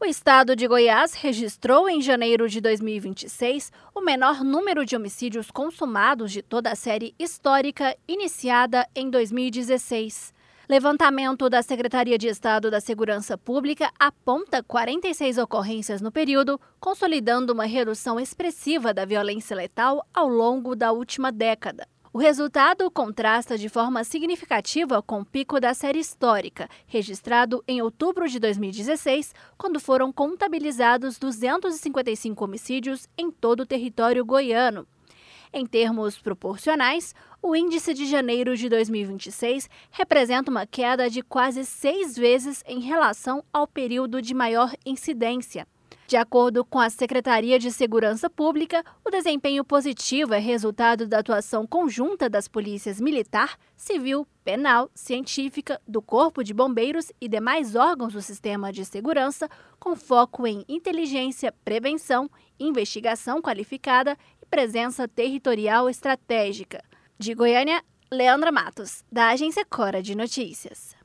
estado de Goiás registrou em janeiro de 2026 o menor número de homicídios consumados de toda a série histórica iniciada em 2016. Levantamento da Secretaria de Estado da Segurança Pública aponta 46 ocorrências no período, consolidando uma redução expressiva da violência letal ao longo da última década. O resultado contrasta de forma significativa com o pico da série histórica, registrado em outubro de 2016, quando foram contabilizados 255 homicídios em todo o território goiano. Em termos proporcionais, o índice de janeiro de 2026 representa uma queda de quase 6 vezes em relação ao período de maior incidência. De acordo com a Secretaria de Segurança Pública, o desempenho positivo é resultado da atuação conjunta das polícias militar, civil, penal, científica, do Corpo de Bombeiros e demais órgãos do sistema de segurança, com foco em inteligência, prevenção, investigação qualificada e presença territorial estratégica. De Goiânia, Leandra Matos, da Agência Cora de Notícias.